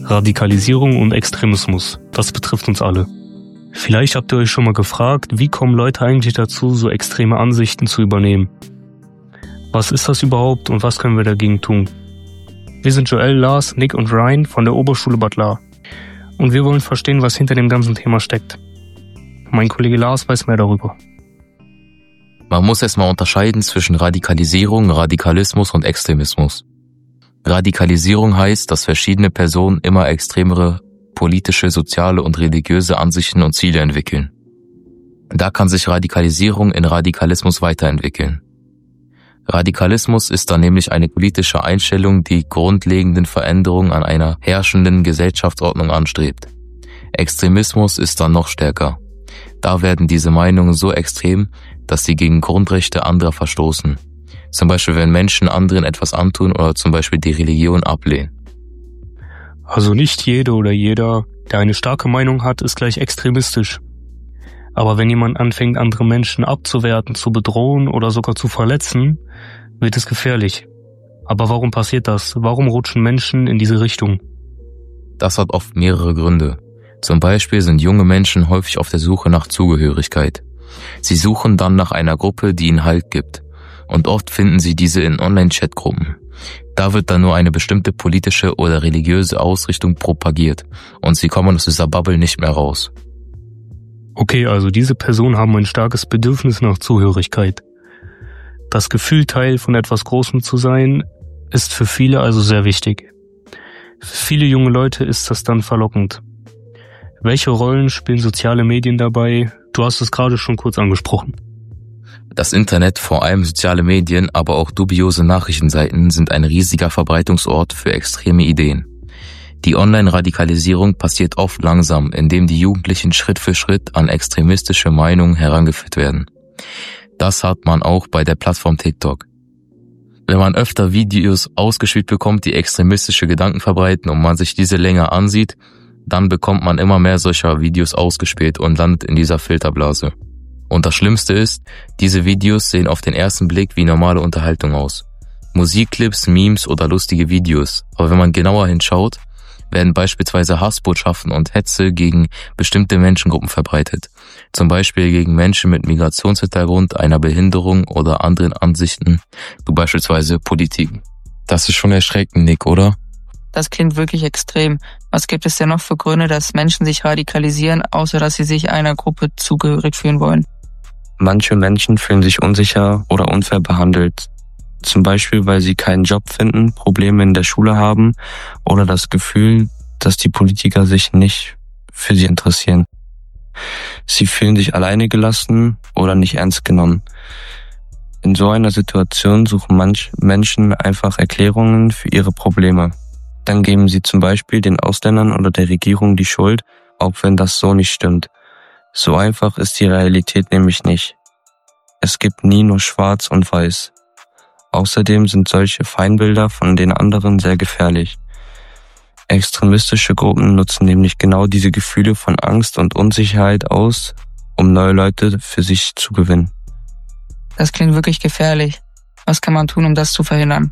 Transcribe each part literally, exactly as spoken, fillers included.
Radikalisierung und Extremismus, das betrifft uns alle. Vielleicht habt ihr euch schon mal gefragt, wie kommen Leute eigentlich dazu, so extreme Ansichten zu übernehmen? Was ist das überhaupt und was können wir dagegen tun? Wir sind Joel, Lars, Nick und Ryan von der Oberschule Bad Lahr. Und wir wollen verstehen, was hinter dem ganzen Thema steckt. Mein Kollege Lars weiß mehr darüber. Man muss erstmal unterscheiden zwischen Radikalisierung, Radikalismus und Extremismus. Radikalisierung heißt, dass verschiedene Personen immer extremere politische, soziale und religiöse Ansichten und Ziele entwickeln. Da kann sich Radikalisierung in Radikalismus weiterentwickeln. Radikalismus ist dann nämlich eine politische Einstellung, die grundlegenden Veränderungen an einer herrschenden Gesellschaftsordnung anstrebt. Extremismus ist dann noch stärker. Da werden diese Meinungen so extrem, dass sie gegen Grundrechte anderer verstoßen. Zum Beispiel, wenn Menschen anderen etwas antun oder zum Beispiel die Religion ablehnen. Also nicht jede oder jeder, der eine starke Meinung hat, ist gleich extremistisch. Aber wenn jemand anfängt, andere Menschen abzuwerten, zu bedrohen oder sogar zu verletzen, wird es gefährlich. Aber warum passiert das? Warum rutschen Menschen in diese Richtung? Das hat oft mehrere Gründe. Zum Beispiel sind junge Menschen häufig auf der Suche nach Zugehörigkeit. Sie suchen dann nach einer Gruppe, die ihnen Halt gibt. Und oft finden sie diese in Online-Chat-Gruppen. Da wird dann nur eine bestimmte politische oder religiöse Ausrichtung propagiert und sie kommen aus dieser Bubble nicht mehr raus. Okay, also diese Personen haben ein starkes Bedürfnis nach Zugehörigkeit. Das Gefühl, Teil von etwas Großem zu sein, ist für viele also sehr wichtig. Für viele junge Leute ist das dann verlockend. Welche Rollen spielen soziale Medien dabei? Du hast es gerade schon kurz angesprochen. Das Internet, vor allem soziale Medien, aber auch dubiose Nachrichtenseiten sind ein riesiger Verbreitungsort für extreme Ideen. Die Online-Radikalisierung passiert oft langsam, indem die Jugendlichen Schritt für Schritt an extremistische Meinungen herangeführt werden. Das hat man auch bei der Plattform TikTok. Wenn man öfter Videos ausgespielt bekommt, die extremistische Gedanken verbreiten und man sich diese länger ansieht, dann bekommt man immer mehr solcher Videos ausgespielt und landet in dieser Filterblase. Und das Schlimmste ist, diese Videos sehen auf den ersten Blick wie normale Unterhaltung aus. Musikclips, Memes oder lustige Videos. Aber wenn man genauer hinschaut, werden beispielsweise Hassbotschaften und Hetze gegen bestimmte Menschengruppen verbreitet. Zum Beispiel gegen Menschen mit Migrationshintergrund, einer Behinderung oder anderen Ansichten, wie beispielsweise Politik. Das ist schon erschreckend, Nick, oder? Das klingt wirklich extrem. Was gibt es denn noch für Gründe, dass Menschen sich radikalisieren, außer dass sie sich einer Gruppe zugehörig fühlen wollen? Manche Menschen fühlen sich unsicher oder unfair behandelt. Zum Beispiel, weil sie keinen Job finden, Probleme in der Schule haben oder das Gefühl, dass die Politiker sich nicht für sie interessieren. Sie fühlen sich alleine gelassen oder nicht ernst genommen. In so einer Situation suchen manche Menschen einfach Erklärungen für ihre Probleme. Dann geben sie zum Beispiel den Ausländern oder der Regierung die Schuld, auch wenn das so nicht stimmt. So einfach ist die Realität nämlich nicht. Es gibt nie nur schwarz und weiß. Außerdem sind solche Feindbilder von den anderen sehr gefährlich. Extremistische Gruppen nutzen nämlich genau diese Gefühle von Angst und Unsicherheit aus, um neue Leute für sich zu gewinnen. Das klingt wirklich gefährlich. Was kann man tun, um das zu verhindern?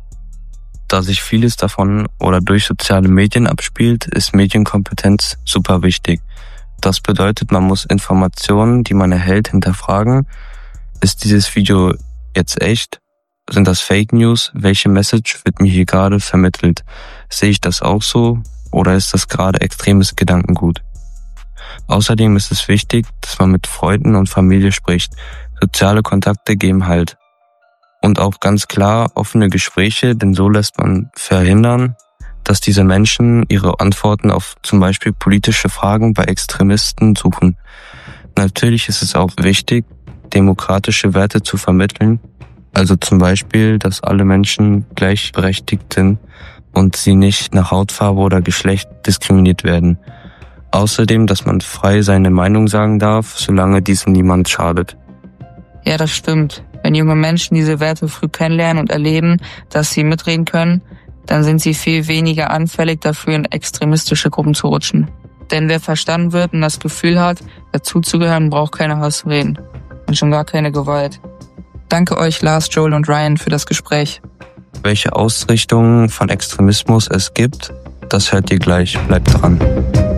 Da sich vieles davon oder durch soziale Medien abspielt, ist Medienkompetenz super wichtig. Das bedeutet, man muss Informationen, die man erhält, hinterfragen. Ist dieses Video jetzt echt? Sind das Fake News? Welche Message wird mir hier gerade vermittelt? Sehe ich das auch so oder ist das gerade extremes Gedankengut? Außerdem ist es wichtig, dass man mit Freunden und Familie spricht. Soziale Kontakte geben Halt. Und auch ganz klar offene Gespräche, denn so lässt man verhindern, dass diese Menschen ihre Antworten auf zum Beispiel politische Fragen bei Extremisten suchen. Natürlich ist es auch wichtig, demokratische Werte zu vermitteln, also zum Beispiel, dass alle Menschen gleichberechtigt sind und sie nicht nach Hautfarbe oder Geschlecht diskriminiert werden. Außerdem, dass man frei seine Meinung sagen darf, solange diesem niemand schadet. Ja, das stimmt. Wenn junge Menschen diese Werte früh kennenlernen und erleben, dass sie mitreden können, dann sind sie viel weniger anfällig dafür, in extremistische Gruppen zu rutschen. Denn wer verstanden wird und das Gefühl hat, dazuzugehören, braucht keine Hassreden und schon gar keine Gewalt. Danke euch, Lars, Joel und Ryan, für das Gespräch. Welche Ausrichtungen von Extremismus es gibt Das hört ihr gleich. Bleibt dran.